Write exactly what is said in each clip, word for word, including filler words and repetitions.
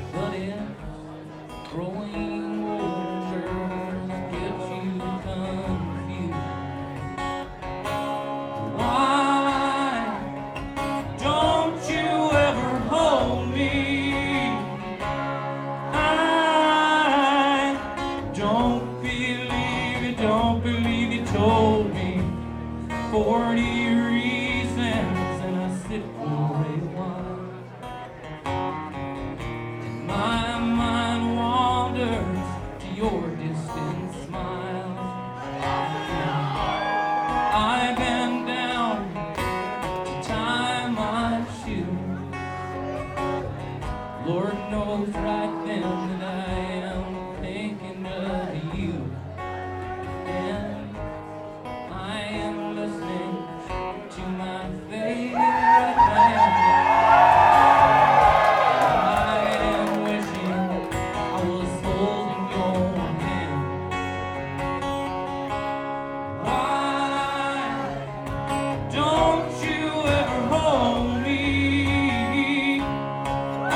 but it's growing older gets you confused. Why don't you ever hold me? I don't believe it, don't believe you told me forty reasons, and I sit for a while. My mind wanders to your distant smile. I bend down to tie my shoe. Lord knows right then that I am thinking of you. And I am listening to my favorite band. I am wishing I was holding your hand. Why don't you ever hold me? I,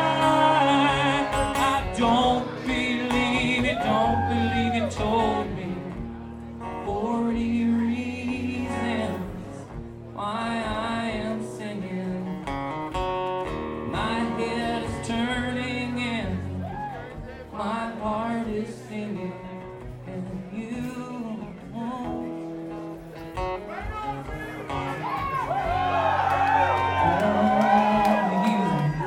I don't believe it, don't believe you told me forty reasons why I am singing. My head is turning and my heart is singing, and you won't. Only you.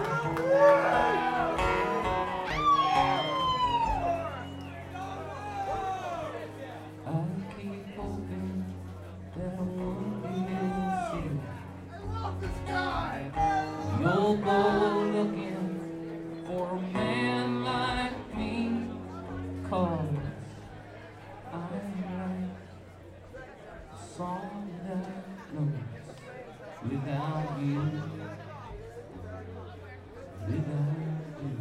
I keep hoping that one day you'll see. You'll go looking for a man like me, 'cause I'm like a song that knows without you, without you.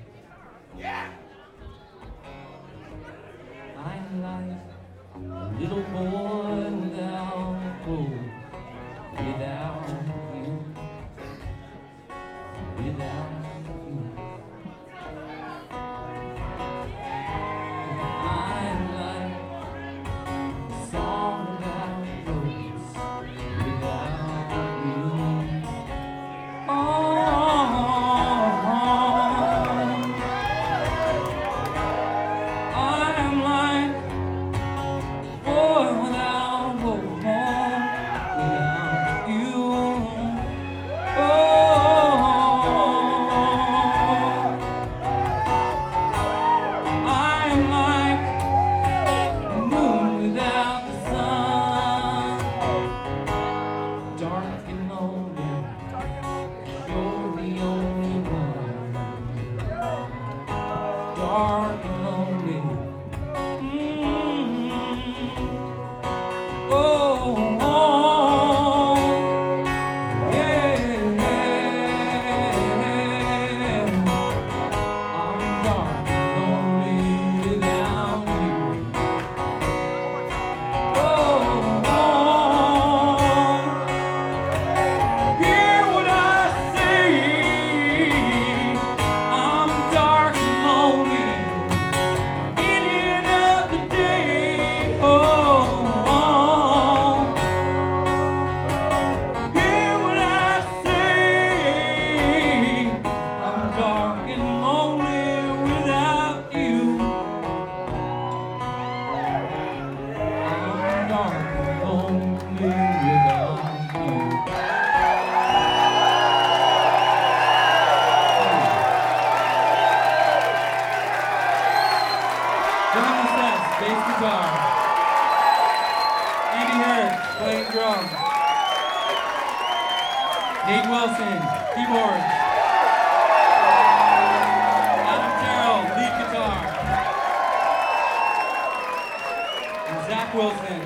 I'm like a little boy without clothes, without you, without you. I'm like a song that goes without you. Oh, I'm like a boy without hope, without you. Oh, I'm like the moon without the sun, dark and lonely. You're the only one, dark and lonely. Mm. Oh, oh, yeah. I'm dark and lonely without you. Oh, oh, hear what I say. I'm dark and lonely any of the day. Oh, oh, hear what I say. I'm dark and lonely without you. I'm dark and lonely without you. John Seth, bass guitar. Andy Hurd, playing drums. Nate Wilson, keyboards. Adam Terrell, lead guitar. And Zach Wilson,